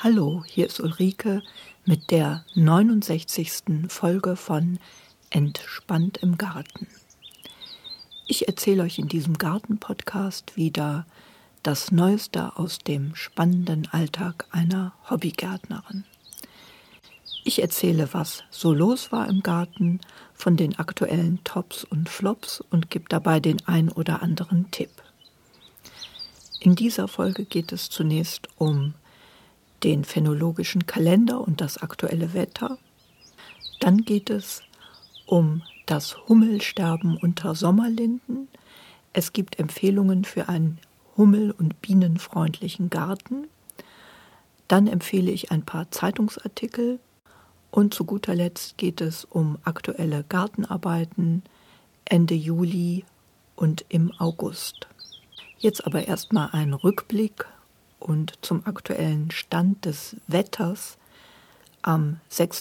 Hallo, hier ist Ulrike mit der 69. Folge von Entspannt im Garten. Ich erzähle euch in diesem Garten-Podcast wieder das Neueste aus dem spannenden Alltag einer Hobbygärtnerin. Ich erzähle, was so los war im Garten, von den aktuellen Tops und Flops und gebe dabei den ein oder anderen Tipp. In dieser Folge geht es zunächst um den phänologischen Kalender und das aktuelle Wetter. Dann geht es um das Hummelsterben unter Sommerlinden. Es gibt Empfehlungen für einen hummel- und bienenfreundlichen Garten. Dann empfehle ich ein paar Zeitungsartikel. Und zu guter Letzt geht es um aktuelle Gartenarbeiten Ende Juli und im August. Jetzt aber erstmal ein Rückblick und zum aktuellen Stand des Wetters am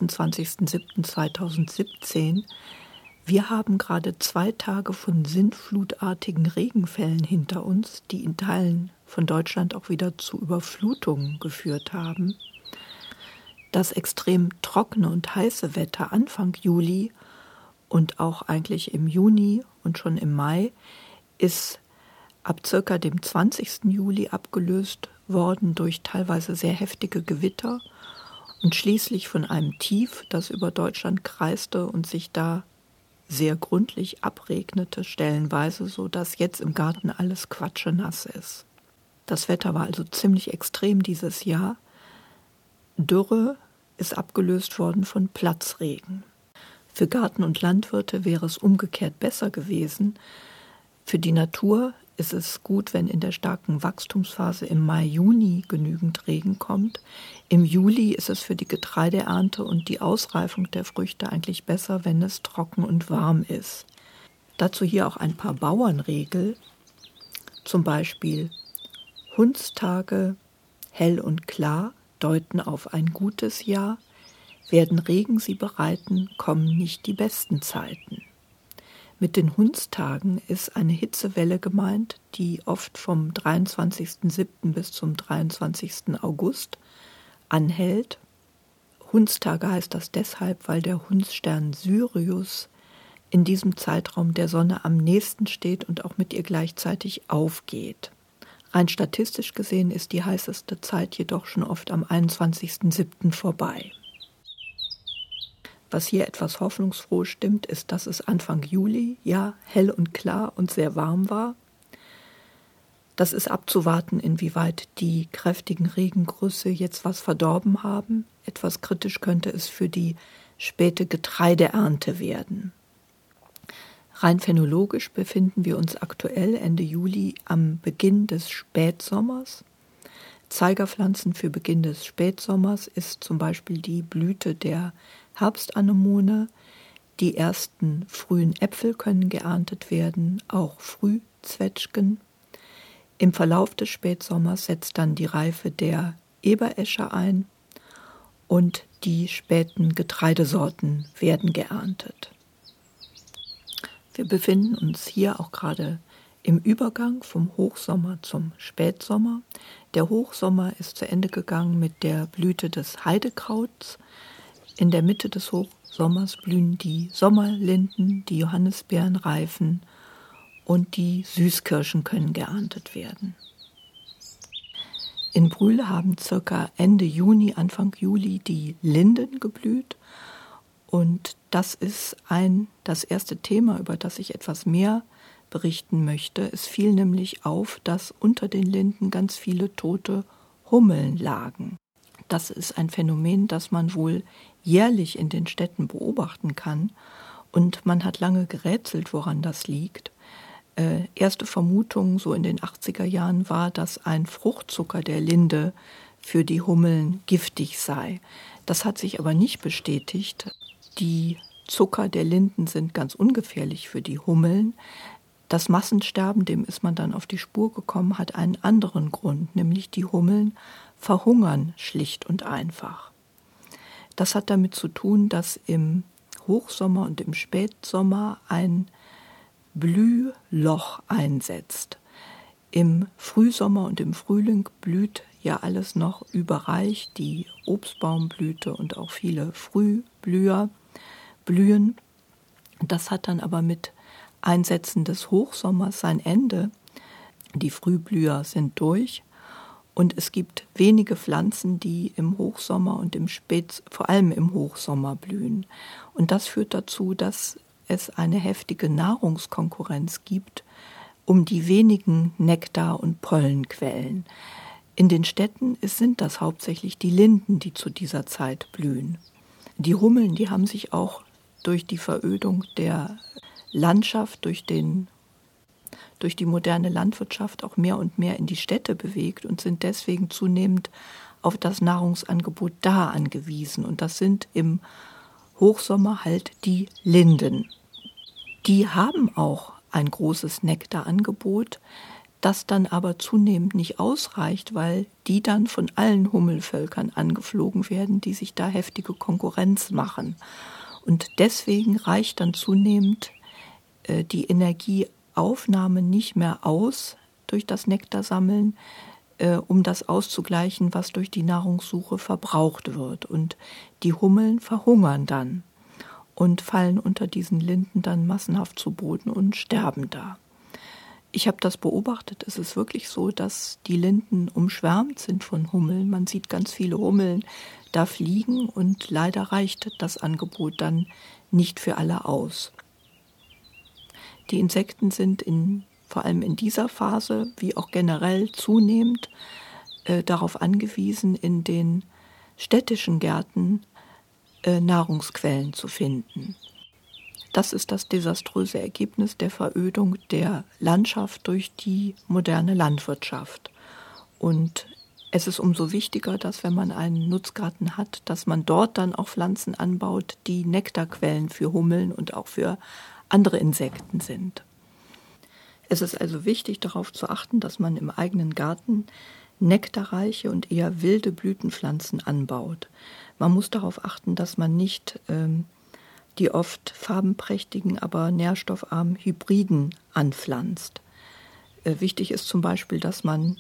26.07.2017. Wir haben gerade 2 Tage von sintflutartigen Regenfällen hinter uns, die in Teilen von Deutschland auch wieder zu Überflutungen geführt haben. Das extrem trockene und heiße Wetter Anfang Juli und auch eigentlich im Juni und schon im Mai ist ab circa dem 20. Juli abgelöst worden durch teilweise sehr heftige Gewitter und schließlich von einem Tief, das über Deutschland kreiste und sich da sehr gründlich abregnete, stellenweise, sodass jetzt im Garten alles quatschenass ist. Das Wetter war also ziemlich extrem dieses Jahr. Dürre ist abgelöst worden von Platzregen. Für Garten- und Landwirte wäre es umgekehrt besser gewesen. Für die Natur ist es gut, wenn in der starken Wachstumsphase im Mai, Juni genügend Regen kommt. Im Juli ist es für die Getreideernte und die Ausreifung der Früchte eigentlich besser, wenn es trocken und warm ist. Dazu hier auch ein paar Bauernregel, zum Beispiel Hundstage hell und klar deuten auf ein gutes Jahr, werden Regen sie bereiten, kommen nicht die besten Zeiten. Mit den Hundstagen ist eine Hitzewelle gemeint, die oft vom 23.07. bis zum 23. August anhält. Hundstage heißt das deshalb, weil der Hundsstern Sirius in diesem Zeitraum der Sonne am nächsten steht und auch mit ihr gleichzeitig aufgeht. Rein statistisch gesehen ist die heißeste Zeit jedoch schon oft am 21.07. vorbei. Was hier etwas hoffnungsfroh stimmt, ist, dass es Anfang Juli hell und klar und sehr warm war. Das ist abzuwarten, inwieweit die kräftigen Regengüsse jetzt was verdorben haben. Etwas kritisch könnte es für die späte Getreideernte werden. Rein phänologisch befinden wir uns aktuell Ende Juli am Beginn des Spätsommers. Zeigerpflanzen für Beginn des Spätsommers ist zum Beispiel die Blüte der Herbstanemone. Die ersten frühen Äpfel können geerntet werden, auch Frühzwetschgen. Im Verlauf des Spätsommers setzt dann die Reife der Eberesche ein und die späten Getreidesorten werden geerntet. Wir befinden uns hier auch gerade im Übergang vom Hochsommer zum Spätsommer. Der Hochsommer ist zu Ende gegangen mit der Blüte des Heidekrauts. In der Mitte des Hochsommers blühen die Sommerlinden, die Johannisbeeren reifen und die Süßkirschen können geerntet werden. In Brühl haben circa Ende Juni, Anfang Juli die Linden geblüht. Und das ist das erste Thema, über das ich etwas mehr berichten möchte. Es fiel nämlich auf, dass unter den Linden ganz viele tote Hummeln lagen. Das ist ein Phänomen, das man wohl jährlich in den Städten beobachten kann. Und man hat lange gerätselt, woran das liegt. Erste Vermutung so in den 80er Jahren war, dass ein Fruchtzucker der Linde für die Hummeln giftig sei. Das hat sich aber nicht bestätigt. Die Zucker der Linden sind ganz ungefährlich für die Hummeln. Das Massensterben, dem ist man dann auf die Spur gekommen, hat einen anderen Grund, nämlich die Hummeln verhungern schlicht und einfach. Das hat damit zu tun, dass im Hochsommer und im Spätsommer ein Blühloch einsetzt. Im Frühsommer und im Frühling blüht ja alles noch überreich, die Obstbaumblüte und auch viele Frühblüher blühen. Das hat dann aber mit Einsetzen des Hochsommers sein Ende. Die Frühblüher sind durch und es gibt wenige Pflanzen, die im Hochsommer und vor allem im Hochsommer blühen. Und das führt dazu, dass es eine heftige Nahrungskonkurrenz gibt um die wenigen Nektar- und Pollenquellen. In den Städten sind das hauptsächlich die Linden, die zu dieser Zeit blühen. Die Hummeln, die haben sich auch durch die Verödung der Landschaft, durch die moderne Landwirtschaft auch mehr und mehr in die Städte bewegt und sind deswegen zunehmend auf das Nahrungsangebot da angewiesen. Und das sind im Hochsommer halt die Linden. Die haben auch ein großes Nektarangebot, das dann aber zunehmend nicht ausreicht, weil die dann von allen Hummelvölkern angeflogen werden, die sich da heftige Konkurrenz machen. Und deswegen reicht dann zunehmend die Energieaufnahme nicht mehr aus durch das Nektarsammeln, um das auszugleichen, was durch die Nahrungssuche verbraucht wird. Und die Hummeln verhungern dann und fallen unter diesen Linden dann massenhaft zu Boden und sterben da. Ich habe das beobachtet. Es ist wirklich so, dass die Linden umschwärmt sind von Hummeln. Man sieht ganz viele Hummeln da fliegen und leider reicht das Angebot dann nicht für alle aus. Die Insekten sind vor allem in dieser Phase, wie auch generell zunehmend, darauf angewiesen, in den städtischen Gärten Nahrungsquellen zu finden. Das ist das desaströse Ergebnis der Verödung der Landschaft durch die moderne Landwirtschaft. Und es ist umso wichtiger, dass wenn man einen Nutzgarten hat, dass man dort dann auch Pflanzen anbaut, die Nektarquellen für Hummeln und auch für andere Insekten sind. Es ist also wichtig, darauf zu achten, dass man im eigenen Garten nektarreiche und eher wilde Blütenpflanzen anbaut. Man muss darauf achten, dass man nicht die oft farbenprächtigen, aber nährstoffarmen Hybriden anpflanzt. Wichtig ist zum Beispiel, dass man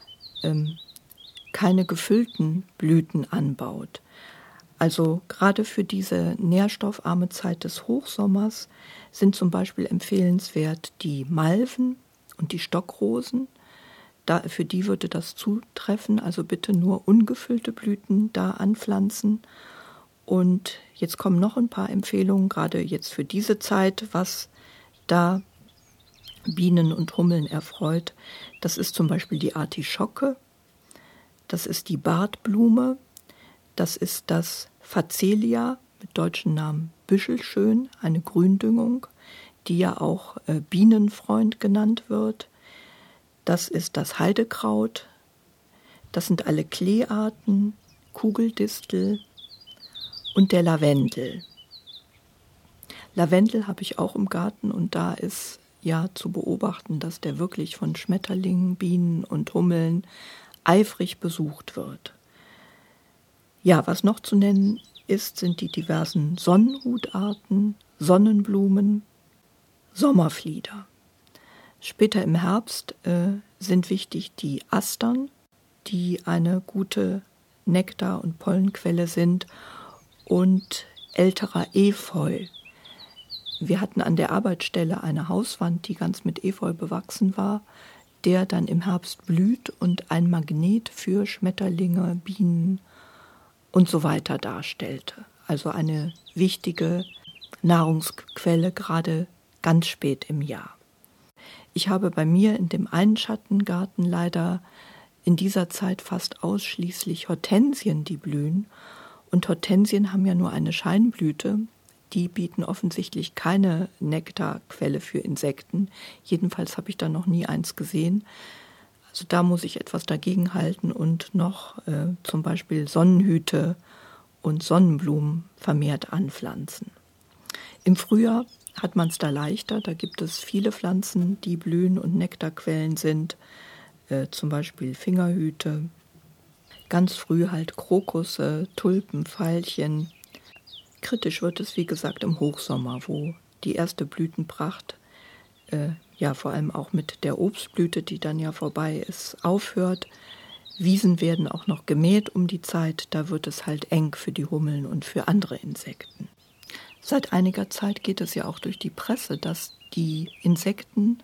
keine gefüllten Blüten anbaut. Also gerade für diese nährstoffarme Zeit des Hochsommers sind zum Beispiel empfehlenswert die Malven und die Stockrosen. Für die würde das zutreffen, also bitte nur ungefüllte Blüten da anpflanzen. Und jetzt kommen noch ein paar Empfehlungen, gerade jetzt für diese Zeit, was da Bienen und Hummeln erfreut. Das ist zum Beispiel die Artischocke, das ist die Bartblume, das ist das Facelia, mit deutschen Namen Büschelschön, eine Gründüngung, die ja auch Bienenfreund genannt wird. Das ist das Heidekraut, das sind alle Kleearten, Kugeldistel und der Lavendel. Lavendel habe ich auch im Garten und da ist ja zu beobachten, dass der wirklich von Schmetterlingen, Bienen und Hummeln eifrig besucht wird. Ja, was noch zu nennen ist, sind die diversen Sonnenhutarten, Sonnenblumen, Sommerflieder. Später im Herbst sind wichtig die Astern, die eine gute Nektar- und Pollenquelle sind, und älterer Efeu. Wir hatten an der Arbeitsstelle eine Hauswand, die ganz mit Efeu bewachsen war, der dann im Herbst blüht und ein Magnet für Schmetterlinge, Bienen und so weiter darstellte. Also eine wichtige Nahrungsquelle, gerade ganz spät im Jahr. Ich habe bei mir in dem Einschattengarten leider in dieser Zeit fast ausschließlich Hortensien, die blühen. Und Hortensien haben ja nur eine Scheinblüte. Die bieten offensichtlich keine Nektarquelle für Insekten. Jedenfalls habe ich da noch nie eins gesehen. Also da muss ich etwas dagegen halten und noch zum Beispiel Sonnenhüte und Sonnenblumen vermehrt anpflanzen. Im Frühjahr hat man es da leichter. Da gibt es viele Pflanzen, die blühen und Nektarquellen sind. Zum Beispiel Fingerhüte. Ganz früh halt Krokusse, Tulpen, Veilchen. Kritisch wird es, wie gesagt, im Hochsommer, wo die erste Blütenpracht, vor allem auch mit der Obstblüte, die dann ja vorbei ist, aufhört. Wiesen werden auch noch gemäht um die Zeit, da wird es halt eng für die Hummeln und für andere Insekten. Seit einiger Zeit geht es ja auch durch die Presse, dass die Insekten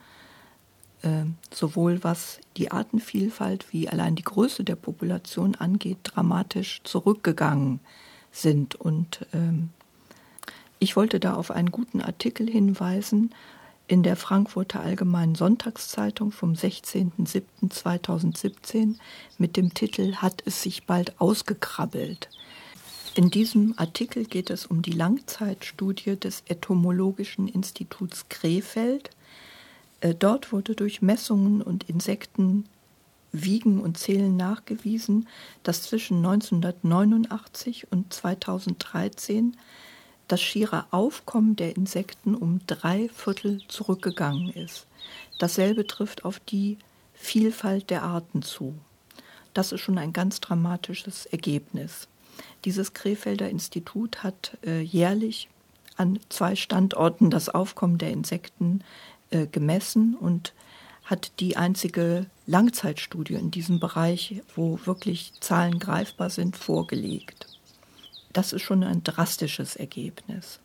sowohl was die Artenvielfalt wie allein die Größe der Population angeht, dramatisch zurückgegangen sind. Und ich wollte da auf einen guten Artikel hinweisen in der Frankfurter Allgemeinen Sonntagszeitung vom 16.07.2017 mit dem Titel »Hat es sich bald ausgekrabbelt?«. In diesem Artikel geht es um die Langzeitstudie des Entomologischen Instituts Krefeld. Dort wurde durch Messungen und Insektenwiegen und Zählen nachgewiesen, dass zwischen 1989 und 2013 das schiere Aufkommen der Insekten um 3/4 zurückgegangen ist. Dasselbe trifft auf die Vielfalt der Arten zu. Das ist schon ein ganz dramatisches Ergebnis. Dieses Krefelder Institut hat jährlich an 2 Standorten das Aufkommen der Insekten gemessen und hat die einzige Langzeitstudie in diesem Bereich, wo wirklich Zahlen greifbar sind, vorgelegt. Das ist schon ein drastisches Ergebnis.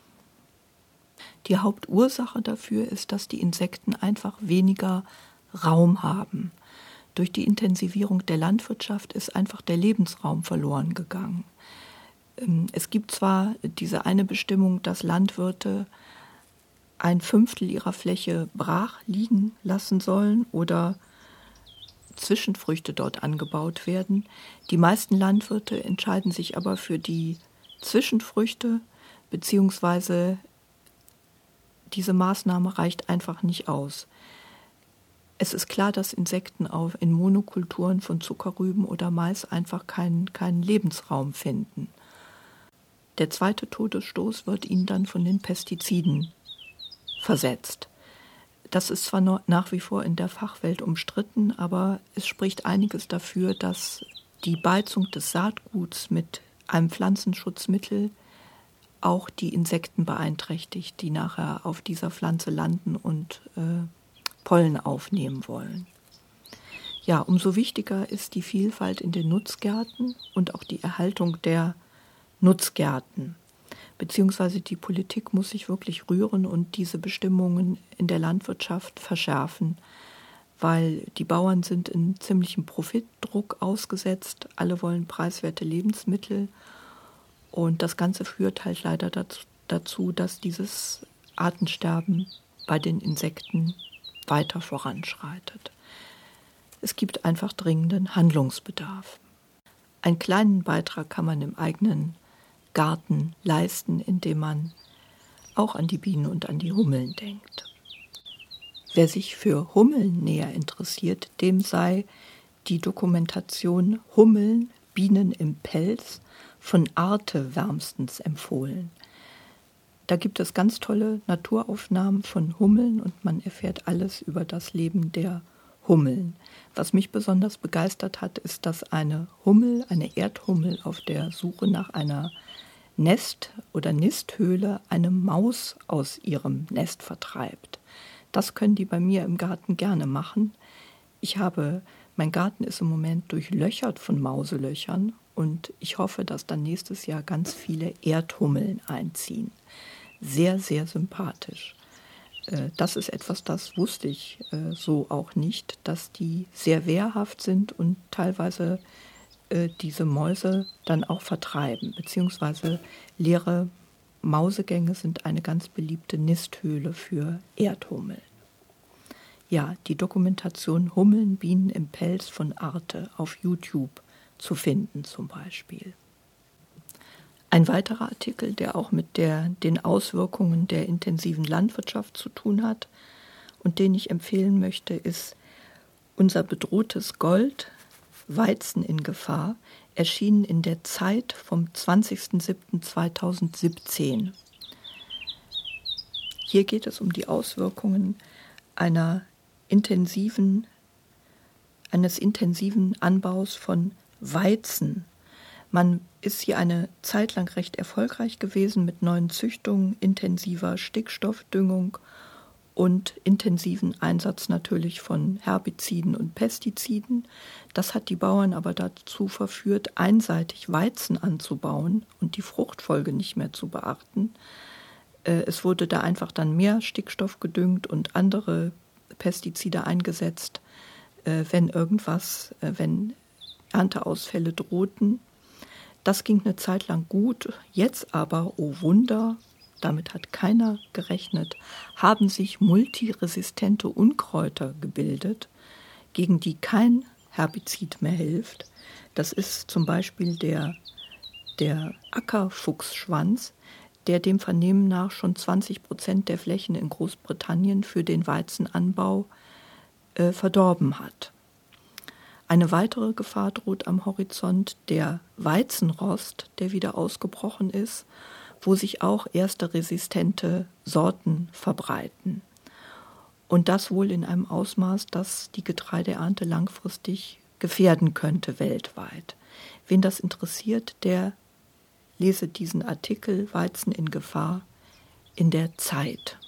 Die Hauptursache dafür ist, dass die Insekten einfach weniger Raum haben. Durch die Intensivierung der Landwirtschaft ist einfach der Lebensraum verloren gegangen. Es gibt zwar diese eine Bestimmung, dass Landwirte 1/5 ihrer Fläche brach liegen lassen sollen oder Zwischenfrüchte dort angebaut werden. Die meisten Landwirte entscheiden sich aber für die Zwischenfrüchte, beziehungsweise diese Maßnahme reicht einfach nicht aus. Es ist klar, dass Insekten in Monokulturen von Zuckerrüben oder Mais einfach keinen Lebensraum finden. Der zweite Todesstoß wird ihnen dann von den Pestiziden versetzt. Das ist zwar nach wie vor in der Fachwelt umstritten, aber es spricht einiges dafür, dass die Beizung des Saatguts mit einem Pflanzenschutzmittel auch die Insekten beeinträchtigt, die nachher auf dieser Pflanze landen und Pollen aufnehmen wollen. Ja, umso wichtiger ist die Vielfalt in den Nutzgärten und auch die Erhaltung der Nutzgärten. Beziehungsweise die Politik muss sich wirklich rühren und diese Bestimmungen in der Landwirtschaft verschärfen, weil die Bauern sind in ziemlichem Profitdruck ausgesetzt. Alle wollen preiswerte Lebensmittel und das Ganze führt halt leider dazu, dass dieses Artensterben bei den Insekten weiter voranschreitet. Es gibt einfach dringenden Handlungsbedarf. Einen kleinen Beitrag kann man im eigenen Garten leisten, indem man auch an die Bienen und an die Hummeln denkt. Wer sich für Hummeln näher interessiert, dem sei die Dokumentation Hummeln, Bienen im Pelz von Arte wärmstens empfohlen. Da gibt es ganz tolle Naturaufnahmen von Hummeln und man erfährt alles über das Leben der Hummeln. Was mich besonders begeistert hat, ist, dass eine Erdhummel auf der Suche nach einer Nest- oder Nisthöhle eine Maus aus ihrem Nest vertreibt. Das können die bei mir im Garten gerne machen. Mein Garten ist im Moment durchlöchert von Mauselöchern und ich hoffe, dass dann nächstes Jahr ganz viele Erdhummeln einziehen. Sehr, sehr sympathisch. Das ist etwas, das wusste ich so auch nicht, dass die sehr wehrhaft sind und teilweise diese Mäuse dann auch vertreiben, beziehungsweise leere Mausegänge sind eine ganz beliebte Nisthöhle für Erdhummeln. Ja, die Dokumentation Hummeln, Bienen im Pelz von Arte auf YouTube zu finden zum Beispiel. Ein weiterer Artikel, der auch mit den Auswirkungen der intensiven Landwirtschaft zu tun hat und den ich empfehlen möchte, ist Unser bedrohtes Gold, Weizen in Gefahr, erschienen in der Zeit vom 20.07.2017. Hier geht es um die Auswirkungen eines intensiven Anbaus von Weizen. Man ist hier eine Zeit lang recht erfolgreich gewesen mit neuen Züchtungen, intensiver Stickstoffdüngung und intensiven Einsatz natürlich von Herbiziden und Pestiziden. Das hat die Bauern aber dazu verführt, einseitig Weizen anzubauen und die Fruchtfolge nicht mehr zu beachten. Es wurde da einfach dann mehr Stickstoff gedüngt und andere Pestizide eingesetzt, wenn Ernteausfälle drohten. Das ging eine Zeit lang gut. Jetzt aber, oh Wunder, damit hat keiner gerechnet, haben sich multiresistente Unkräuter gebildet, gegen die kein Herbizid mehr hilft. Das ist zum Beispiel der Ackerfuchsschwanz, der dem Vernehmen nach schon 20% der Flächen in Großbritannien für den Weizenanbau verdorben hat. Eine weitere Gefahr droht am Horizont, der Weizenrost, der wieder ausgebrochen ist, wo sich auch erste resistente Sorten verbreiten. Und das wohl in einem Ausmaß, das die Getreideernte langfristig gefährden könnte weltweit. Wen das interessiert, der lese diesen Artikel Weizen in Gefahr in der Zeit.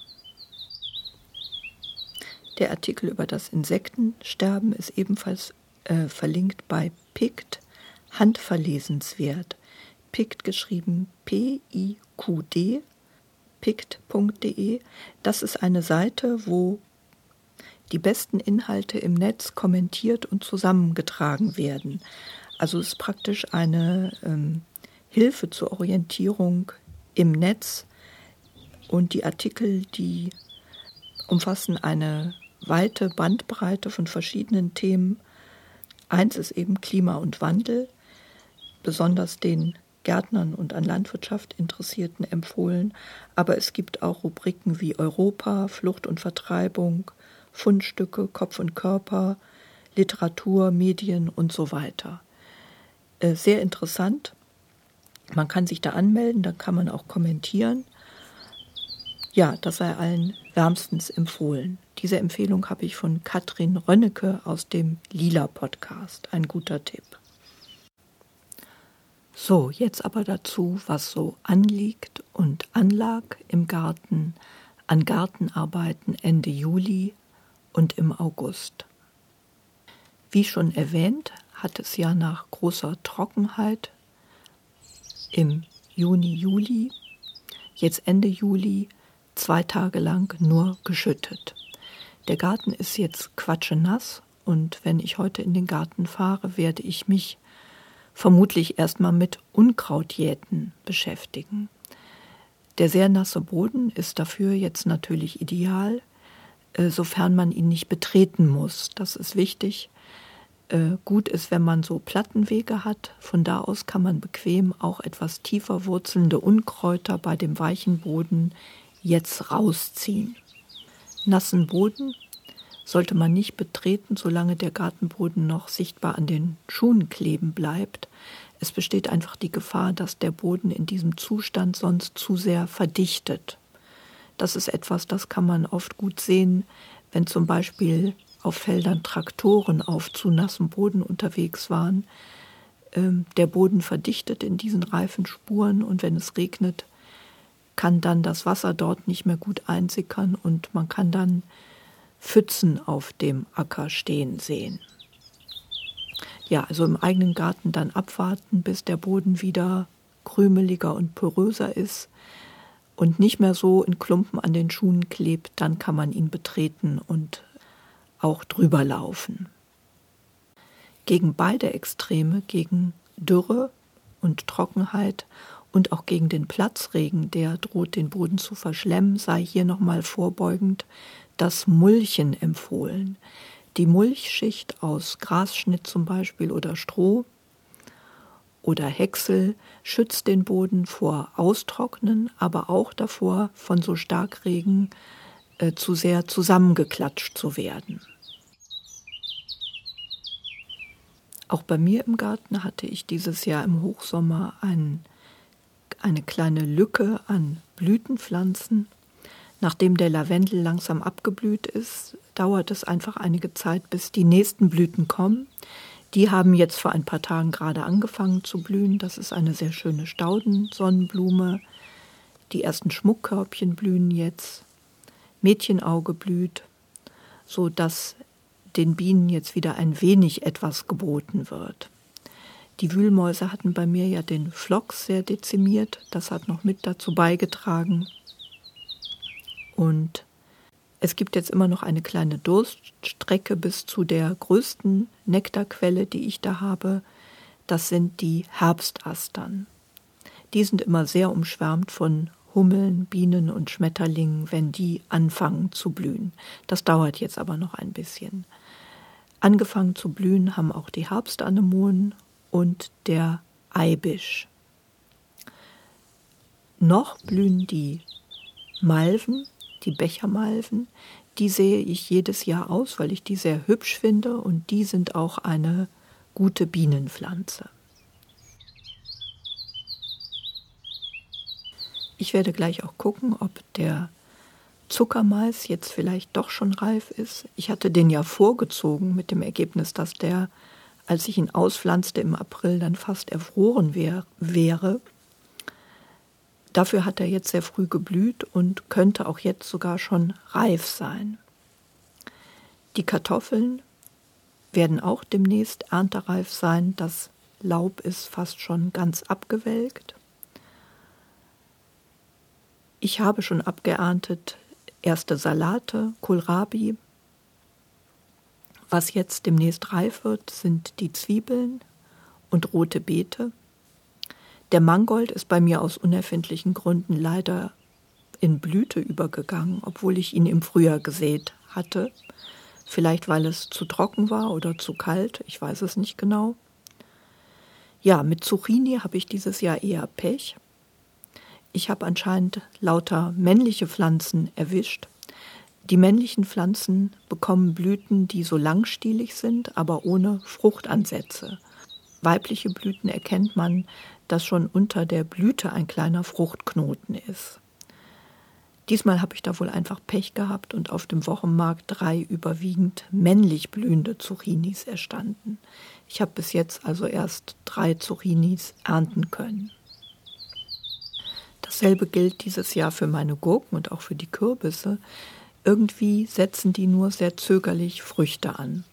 Der Artikel über das Insektensterben ist ebenfalls verlinkt bei PICT, handverlesenswert. PICT geschrieben PIQD, pict.de. Das ist eine Seite, wo die besten Inhalte im Netz kommentiert und zusammengetragen werden. Also es ist praktisch eine Hilfe zur Orientierung im Netz, und die Artikel, die umfassen eine weite Bandbreite von verschiedenen Themen. Eins ist eben Klima und Wandel, besonders den Gärtnern und an Landwirtschaft Interessierten empfohlen, aber es gibt auch Rubriken wie Europa, Flucht und Vertreibung, Fundstücke, Kopf und Körper, Literatur, Medien und so weiter. Sehr interessant. Man kann sich da anmelden, da kann man auch kommentieren. Ja, das sei allen wärmstens empfohlen. Diese Empfehlung habe ich von Katrin Rönnecke aus dem Lila-Podcast. Ein guter Tipp. So, jetzt aber dazu, was so anliegt und anlag im Garten an Gartenarbeiten Ende Juli und im August. Wie schon erwähnt, hat es ja nach großer Trockenheit im Juni, Juli, jetzt Ende Juli, 2 Tage lang nur geschüttet. Der Garten ist jetzt quatschenass, und wenn ich heute in den Garten fahre, werde ich mich vermutlich erstmal mit Unkrautjäten beschäftigen. Der sehr nasse Boden ist dafür jetzt natürlich ideal, sofern man ihn nicht betreten muss. Das ist wichtig. Gut ist, wenn man so Plattenwege hat. Von da aus kann man bequem auch etwas tiefer wurzelnde Unkräuter bei dem weichen Boden jetzt rausziehen. Nassen Boden sollte man nicht betreten, solange der Gartenboden noch sichtbar an den Schuhen kleben bleibt. Es besteht einfach die Gefahr, dass der Boden in diesem Zustand sonst zu sehr verdichtet. Das ist etwas, das kann man oft gut sehen, wenn zum Beispiel auf Feldern Traktoren auf zu nassem Boden unterwegs waren. Der Boden verdichtet in diesen Reifenspuren, und wenn es regnet, kann dann das Wasser dort nicht mehr gut einsickern und man kann dann Pfützen auf dem Acker stehen sehen. Ja, also im eigenen Garten dann abwarten, bis der Boden wieder krümeliger und poröser ist und nicht mehr so in Klumpen an den Schuhen klebt, dann kann man ihn betreten und auch drüber laufen. Gegen beide Extreme, gegen Dürre und Trockenheit und auch gegen den Platzregen, der droht, den Boden zu verschlemmen, sei hier nochmal vorbeugend das Mulchen empfohlen. Die Mulchschicht aus Grasschnitt zum Beispiel oder Stroh oder Häcksel schützt den Boden vor Austrocknen, aber auch davor, von so Starkregen zu sehr zusammengeklatscht zu werden. Auch bei mir im Garten hatte ich dieses Jahr im Hochsommer eine kleine Lücke an Blütenpflanzen. Nachdem der Lavendel langsam abgeblüht ist, dauert es einfach einige Zeit, bis die nächsten Blüten kommen. Die haben jetzt vor ein paar Tagen gerade angefangen zu blühen. Das ist eine sehr schöne Staudensonnenblume. Die ersten Schmuckkörbchen blühen jetzt. Mädchenauge blüht, so dass den Bienen jetzt wieder ein wenig etwas geboten wird. Die Wühlmäuse hatten bei mir ja den Phlox sehr dezimiert, das hat noch mit dazu beigetragen. Und es gibt jetzt immer noch eine kleine Durststrecke bis zu der größten Nektarquelle, die ich da habe. Das sind die Herbstastern. Die sind immer sehr umschwärmt von Hummeln, Bienen und Schmetterlingen, wenn die anfangen zu blühen. Das dauert jetzt aber noch ein bisschen. Angefangen zu blühen haben auch die Herbstanemonen und der Eibisch. Noch blühen die Malven, die Bechermalven. Die sehe ich jedes Jahr aus, weil ich die sehr hübsch finde und die sind auch eine gute Bienenpflanze. Ich werde gleich auch gucken, ob der Zuckermais jetzt vielleicht doch schon reif ist. Ich hatte den ja vorgezogen mit dem Ergebnis, dass der, als ich ihn auspflanzte im April, dann fast erfroren wäre. Dafür hat er jetzt sehr früh geblüht und könnte auch jetzt sogar schon reif sein. Die Kartoffeln werden auch demnächst erntereif sein. Das Laub ist fast schon ganz abgewelkt. Ich habe schon abgeerntet erste Salate, Kohlrabi. Was jetzt demnächst reif wird, sind die Zwiebeln und rote Beete. Der Mangold ist bei mir aus unerfindlichen Gründen leider in Blüte übergegangen, obwohl ich ihn im Frühjahr gesät hatte. Vielleicht, weil es zu trocken war oder zu kalt, ich weiß es nicht genau. Ja, mit Zucchini habe ich dieses Jahr eher Pech. Ich habe anscheinend lauter männliche Pflanzen erwischt. Die männlichen Pflanzen bekommen Blüten, die so langstielig sind, aber ohne Fruchtansätze. Weibliche Blüten erkennt man, dass schon unter der Blüte ein kleiner Fruchtknoten ist. Diesmal habe ich da wohl einfach Pech gehabt und auf dem Wochenmarkt 3 überwiegend männlich blühende Zucchinis erstanden. Ich habe bis jetzt also erst 3 Zucchinis ernten können. Dasselbe gilt dieses Jahr für meine Gurken und auch für die Kürbisse. Irgendwie setzen die nur sehr zögerlich Früchte an.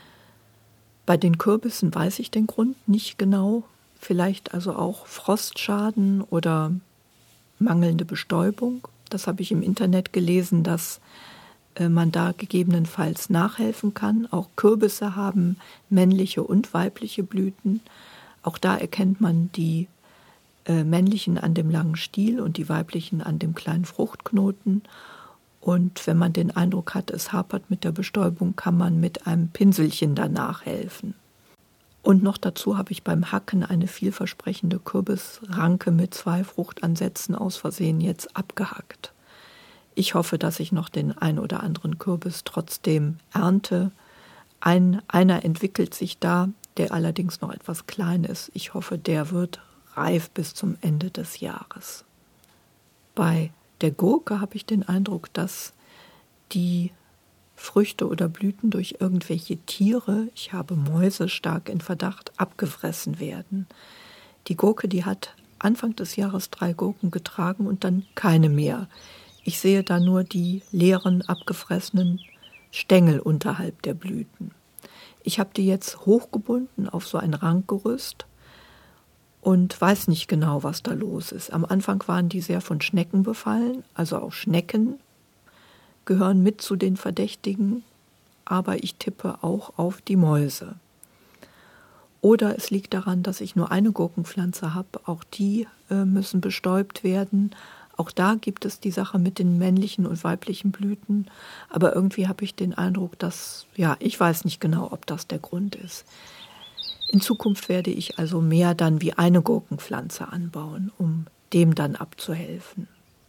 Bei den Kürbissen weiß ich den Grund nicht genau. Vielleicht also auch Frostschaden oder mangelnde Bestäubung. Das habe ich im Internet gelesen, dass man da gegebenenfalls nachhelfen kann. Auch Kürbisse haben männliche und weibliche Blüten. Auch da erkennt man die männlichen an dem langen Stiel und die weiblichen an dem kleinen Fruchtknoten. Und wenn man den Eindruck hat, es hapert mit der Bestäubung, kann man mit einem Pinselchen danach helfen. Und noch dazu habe ich beim Hacken eine vielversprechende Kürbisranke mit 2 Fruchtansätzen aus Versehen jetzt abgehackt. Ich hoffe, dass ich noch den ein oder anderen Kürbis trotzdem ernte. Einer entwickelt sich da, der allerdings noch etwas klein ist. Ich hoffe, der wird reif bis zum Ende des Jahres. Bei der Gurke habe ich den Eindruck, dass die Früchte oder Blüten durch irgendwelche Tiere, ich habe Mäuse stark in Verdacht, abgefressen werden. Die Gurke, die hat Anfang des Jahres 3 Gurken getragen und dann keine mehr. Ich sehe da nur die leeren, abgefressenen Stängel unterhalb der Blüten. Ich habe die jetzt hochgebunden auf so ein Rankgerüst und weiß nicht genau, was da los ist. Am Anfang waren die sehr von Schnecken befallen, also auch Schnecken gehören mit zu den Verdächtigen, aber ich tippe auch auf die Mäuse. Oder es liegt daran, dass ich nur eine Gurkenpflanze habe, auch die müssen bestäubt werden. Auch da gibt es die Sache mit den männlichen und weiblichen Blüten, aber irgendwie habe ich den Eindruck, dass, ich weiß nicht genau, ob das der Grund ist. In Zukunft werde ich also mehr dann wie eine Gurkenpflanze anbauen, um dem dann abzuhelfen.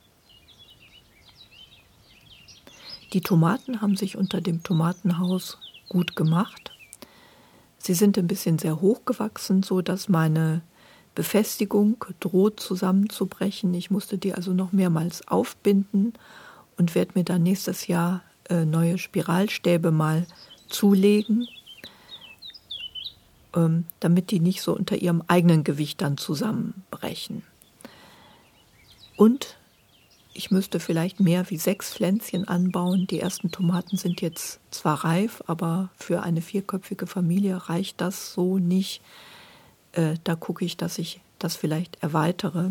Die Tomaten haben sich unter dem Tomatenhaus gut gemacht. Sie sind ein bisschen sehr hoch gewachsen, so dass meine Befestigung droht zusammenzubrechen. Ich musste die also noch mehrmals aufbinden und werde mir dann nächstes Jahr neue Spiralstäbe mal zulegen, damit die nicht so unter ihrem eigenen Gewicht dann zusammenbrechen. Und Ich müsste vielleicht mehr wie 6 Pflänzchen anbauen. Die ersten Tomaten sind jetzt zwar reif, aber für eine 4-köpfige Familie reicht das so nicht. Da gucke ich, dass ich das vielleicht erweitere.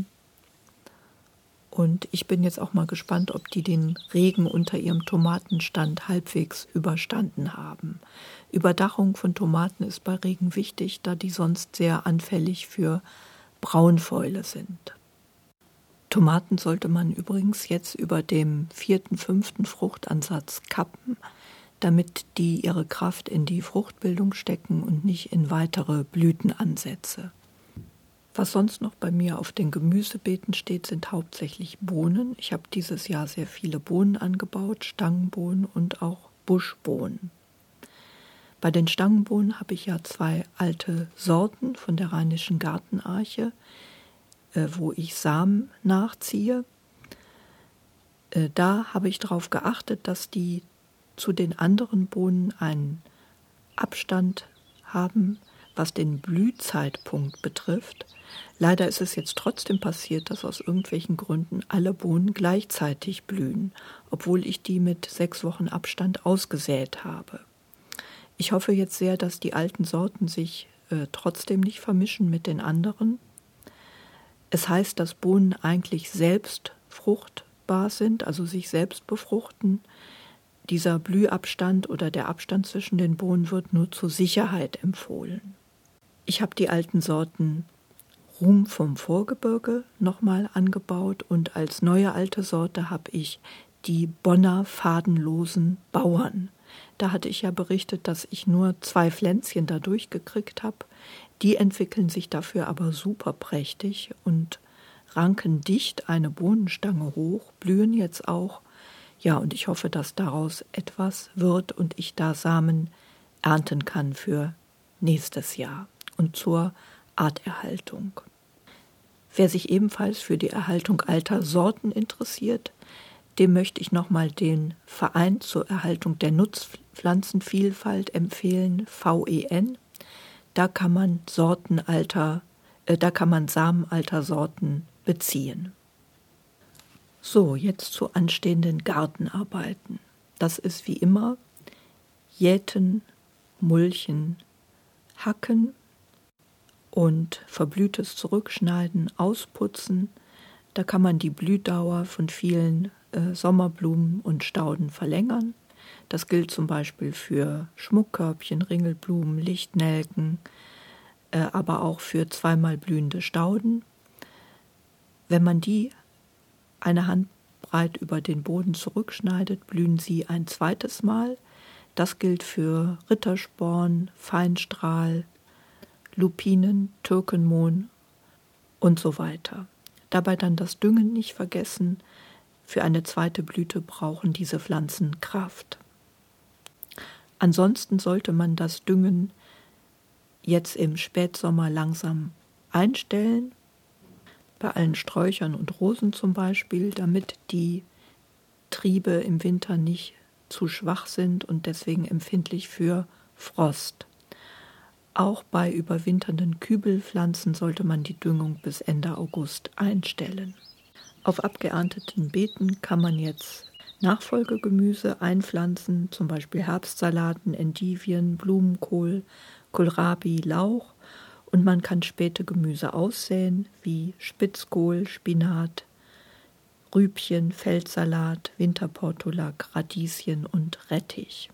Und ich bin jetzt auch mal gespannt, ob die den Regen unter ihrem Tomatenstand halbwegs überstanden haben. Überdachung von Tomaten ist bei Regen wichtig, da die sonst sehr anfällig für Braunfäule sind. Tomaten sollte man übrigens jetzt über dem 4., 5. Fruchtansatz kappen, damit die ihre Kraft in die Fruchtbildung stecken und nicht in weitere Blütenansätze. Was sonst noch bei mir auf den Gemüsebeeten steht, sind hauptsächlich Bohnen. Ich habe dieses Jahr sehr viele Bohnen angebaut, Stangenbohnen und auch Buschbohnen. Bei den Stangenbohnen habe ich ja 2 alte Sorten von der Rheinischen Gartenarche, wo ich Samen nachziehe. Da habe ich darauf geachtet, dass die zu den anderen Bohnen einen Abstand haben, was den Blühzeitpunkt betrifft. Leider ist es jetzt trotzdem passiert, dass aus irgendwelchen Gründen alle Bohnen gleichzeitig blühen, obwohl ich die mit 6 Wochen Abstand ausgesät habe. Ich hoffe jetzt sehr, dass die alten Sorten sich trotzdem nicht vermischen mit den anderen. Es heißt, dass Bohnen eigentlich selbst fruchtbar sind, also sich selbst befruchten. Dieser Blühabstand oder der Abstand zwischen den Bohnen wird nur zur Sicherheit empfohlen. Ich habe die alten Sorten Ruhm vom Vorgebirge nochmal angebaut und als neue alte Sorte habe ich die Bonner fadenlosen Bauern. Da hatte ich ja berichtet, dass ich nur 2 Pflänzchen da durchgekriegt habe. Die entwickeln sich dafür aber super prächtig und ranken dicht eine Bohnenstange hoch, blühen jetzt auch. Ja, und ich hoffe, dass daraus etwas wird und ich da Samen ernten kann für nächstes Jahr und zur Arterhaltung. Wer sich ebenfalls für die Erhaltung alter Sorten interessiert, dem möchte ich nochmal den Verein zur Erhaltung der Nutzpflanzenvielfalt empfehlen, VEN. Da kann man Samen alter Sorten beziehen. So, jetzt zu anstehenden Gartenarbeiten. Das ist wie immer jäten, mulchen, hacken und verblühtes zurückschneiden, ausputzen. Da kann man die Blühdauer von vielen Sommerblumen und Stauden verlängern. Das gilt zum Beispiel für Schmuckkörbchen, Ringelblumen, Lichtnelken, aber auch für zweimal blühende Stauden. Wenn man die eine Handbreit über den Boden zurückschneidet, blühen sie ein zweites Mal. Das gilt für Rittersporn, Feinstrahl, Lupinen, Türkenmohn und so weiter. Dabei dann das Düngen nicht vergessen. Für eine zweite Blüte brauchen diese Pflanzen Kraft. Ansonsten sollte man das Düngen jetzt im Spätsommer langsam einstellen, bei allen Sträuchern und Rosen zum Beispiel, damit die Triebe im Winter nicht zu schwach sind und deswegen empfindlich für Frost. Auch bei überwinternden Kübelpflanzen sollte man die Düngung bis Ende August einstellen. Auf abgeernteten Beeten kann man jetzt Nachfolgegemüse einpflanzen, zum Beispiel Herbstsalaten, Endivien, Blumenkohl, Kohlrabi, Lauch. Und man kann späte Gemüse aussäen, wie Spitzkohl, Spinat, Rübchen, Feldsalat, Winterportulak, Radieschen und Rettich.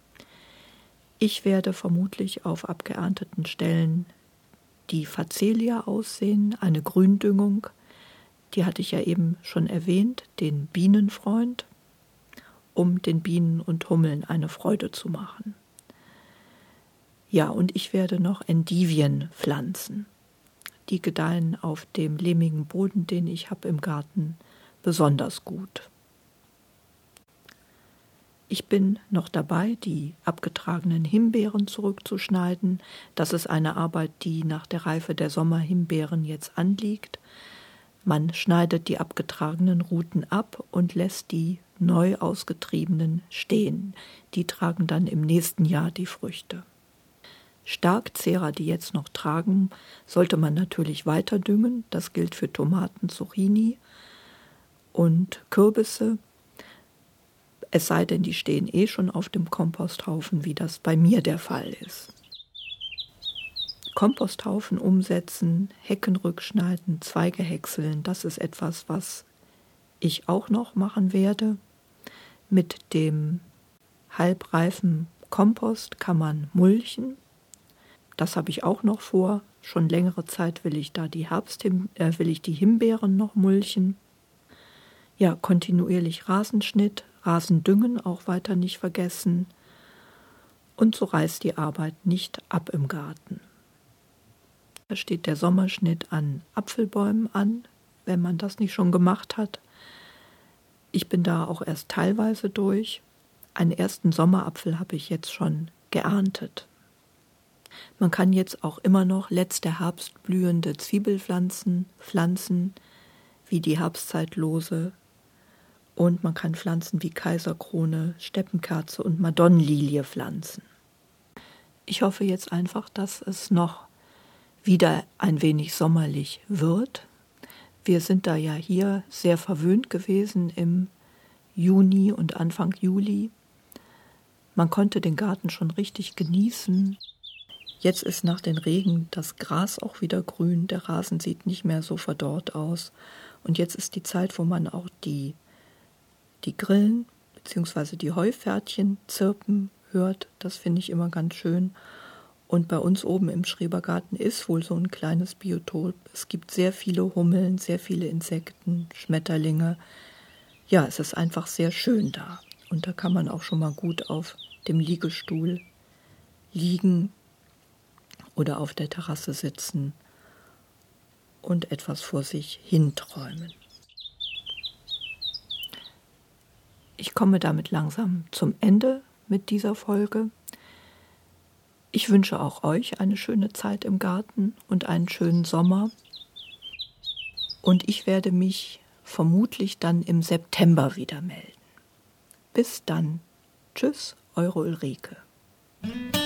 Ich werde vermutlich auf abgeernteten Stellen die Facelia aussäen, eine Gründüngung. Die hatte ich ja eben schon erwähnt, den Bienenfreund, um den Bienen und Hummeln eine Freude zu machen. Ja, und ich werde noch Endivien pflanzen. Die gedeihen auf dem lehmigen Boden, den ich habe im Garten, besonders gut. Ich bin noch dabei, die abgetragenen Himbeeren zurückzuschneiden. Das ist eine Arbeit, die nach der Reife der Sommerhimbeeren jetzt anliegt. Man schneidet die abgetragenen Ruten ab und lässt die neu ausgetriebenen stehen. Die tragen dann im nächsten Jahr die Früchte. Starkzehrer, die jetzt noch tragen, sollte man natürlich weiter düngen. Das gilt für Tomaten, Zucchini und Kürbisse, es sei denn, die stehen schon auf dem Komposthaufen, wie das bei mir der Fall ist. Komposthaufen umsetzen, Hecken rückschneiden, Zweige häckseln, das ist etwas, was ich auch noch machen werde. Mit dem halbreifen Kompost kann man mulchen. Das habe ich auch noch vor. Schon längere Zeit will ich da die Himbeeren noch mulchen. Ja, kontinuierlich Rasenschnitt, Rasendüngen auch weiter nicht vergessen. Und so reißt die Arbeit nicht ab im Garten. Da steht der Sommerschnitt an Apfelbäumen an, wenn man das nicht schon gemacht hat. Ich bin da auch erst teilweise durch. Einen ersten Sommerapfel habe ich jetzt schon geerntet. Man kann jetzt auch immer noch letzte Herbst blühende Zwiebelpflanzen pflanzen, wie die Herbstzeitlose. Und man kann Pflanzen wie Kaiserkrone, Steppenkerze und Madonnenlilie pflanzen. Ich hoffe jetzt einfach, dass es noch wieder ein wenig sommerlich wird. Wir sind da ja hier sehr verwöhnt gewesen im Juni und Anfang Juli. Man konnte den Garten schon richtig genießen. Jetzt ist nach den Regen das Gras auch wieder grün, der Rasen sieht nicht mehr so verdorrt aus. Und jetzt ist die Zeit, wo man auch die Grillen bzw. die Heupferdchen zirpen hört. Das finde ich immer ganz schön. Und bei uns oben im Schrebergarten ist wohl so ein kleines Biotop. Es gibt sehr viele Hummeln, sehr viele Insekten, Schmetterlinge. Ja, es ist einfach sehr schön da. Und da kann man auch schon mal gut auf dem Liegestuhl liegen oder auf der Terrasse sitzen und etwas vor sich hinträumen. Ich komme damit langsam zum Ende mit dieser Folge. Ich wünsche auch euch eine schöne Zeit im Garten und einen schönen Sommer. Und ich werde mich vermutlich dann im September wieder melden. Bis dann. Tschüss, eure Ulrike.